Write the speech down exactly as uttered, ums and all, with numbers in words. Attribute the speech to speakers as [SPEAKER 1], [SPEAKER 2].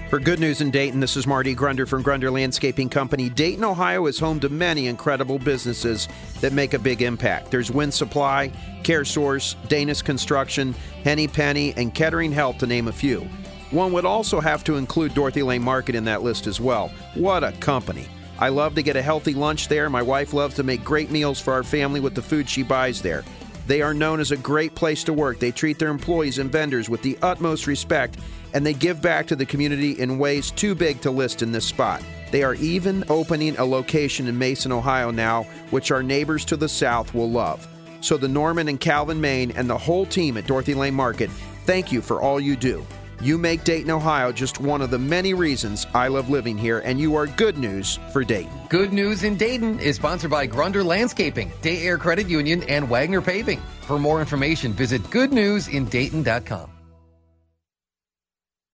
[SPEAKER 1] For Good News in Dayton, this is Marty Grunder from Grunder Landscaping Company. Dayton, Ohio is home to many incredible businesses that make a big impact. There's Wind Supply, Care Source, Danis Construction, Henny Penny, and Kettering Health, to name a few. One would also have to include Dorothy Lane Market in that list as well. What a company. I love to get a healthy lunch there. My wife loves to make great meals for our family with the food she buys there. They are known as a great place to work. They treat their employees and vendors with the utmost respect, and they give back to the community in ways too big to list in this spot. They are even opening a location in Mason, Ohio now, which our neighbors to the south will love. So the Norman and Calvin, Maine, and the whole team at Dorothy Lane Market, thank you for all you do. You make Dayton, Ohio just one of the many reasons I love living here, and you are good news for Dayton.
[SPEAKER 2] Good News in Dayton is sponsored by Grunder Landscaping, Day Air Credit Union, and Wagner Paving. For more information, visit good news in dayton dot com.